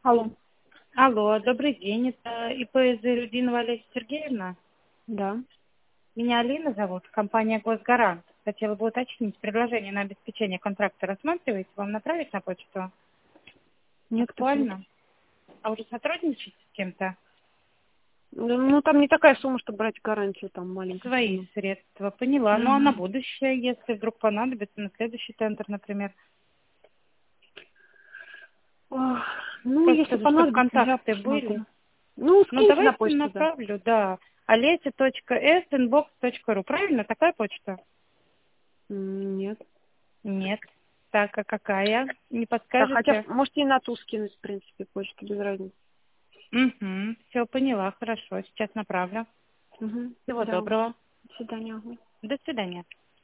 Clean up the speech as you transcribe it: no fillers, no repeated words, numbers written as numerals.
Алло. Алло, добрый день. Это ИП Зайрудинова Олеся Сергеевна. Да. Меня Алина зовут, компания «Госгарант». Хотела бы уточнить, предложение на обеспечение контракта рассматриваете? Вам направить на почту? Нет, почему-то. Актуально? А уже сотрудничаете с кем-то? Ну, там не такая сумма, чтобы брать гарантию, там маленькая Свои сумма. средства, поняла. Ну, а на Мгм. будущее, если вдруг понадобится, на следующий тендер, например. Ох, ну, если Просто, чтобы понадобится, я контакты были. посмотрю. Ну, Ну, скиньте на давайте почту, да. направлю, да. olеся.s@inbox.ru. Правильно? Такая почта? Нет. Нет. Так, а какая? Не Так, хотя, подскажете? можете и на ту скинуть, в принципе, почту, без разницы. Угу. Все, поняла, хорошо. Сейчас направлю. Угу. Всего Да. доброго. До свидания. Ага. До свидания.